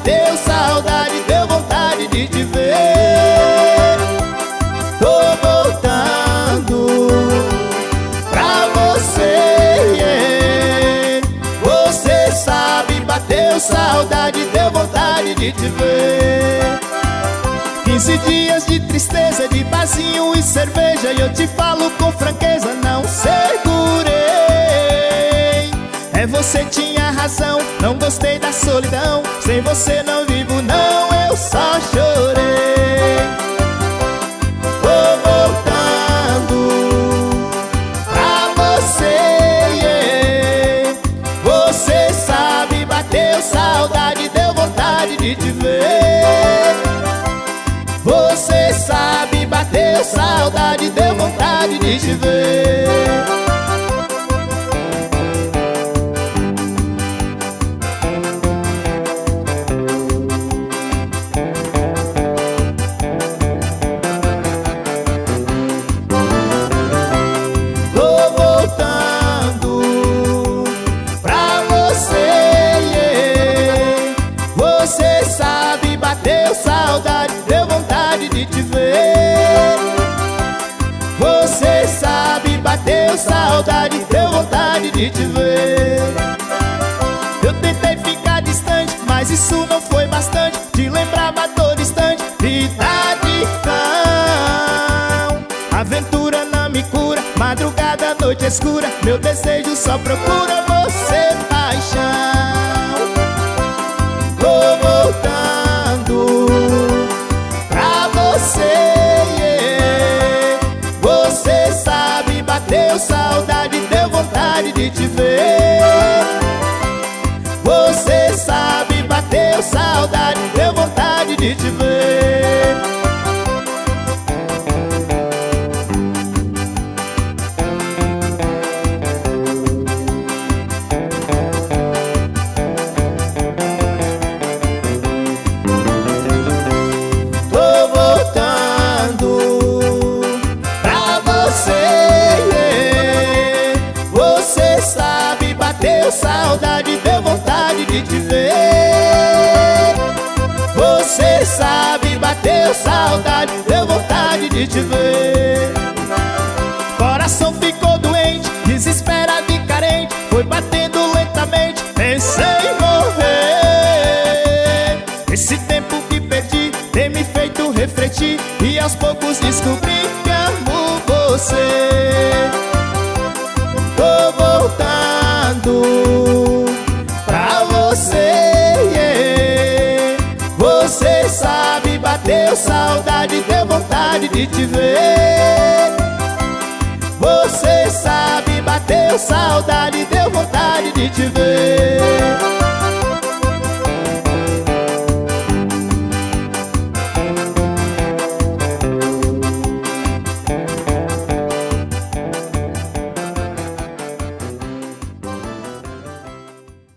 bateu saudade, deu vontade de te ver. Tô voltando pra você, Você sabe, bateu saudade, deu vontade de te ver. 15 dias de tristeza, de barzinho e cerveja, e eu te falo com franqueza, não segurei. É, você tinha razão, não gostei da solidão. Sem você não vivo não, eu só chorei. Tô voltando pra você, Você sabe, bateu saudade, deu vontade de te ver. Você sabe, bateu saudade, deu vontade de te ver. Tô voltando pra você, Você sabe, bateu saudade, deu vontade de te ver. Você sabe, bateu saudade, deu vontade de te ver. Eu tentei ficar distante, mas isso não foi bastante. Te lembrava a todo instante, vida de cão. Aventura não me cura, madrugada, noite escura. Meu desejo só procura você, paixão. Tô voltando pra você, Você sabe, bateu saudade, deu vontade de te ver. Você sabe, bateu saudade, deu vontade de te ver. Tô voltando pra você, Você sabe, bateu saudade, deu vontade de te ver. Você sabe, bateu saudade, deu vontade de te ver. Coração ficou doente, desesperado e carente, foi batendo lentamente, pensei em morrer. Esse tempo que perdi tem me feito refletir, e aos poucos descobri que amo você. Tô voltando pra você, Você sabe, bateu saudade, deu vontade de te ver. Você sabe, bateu saudade,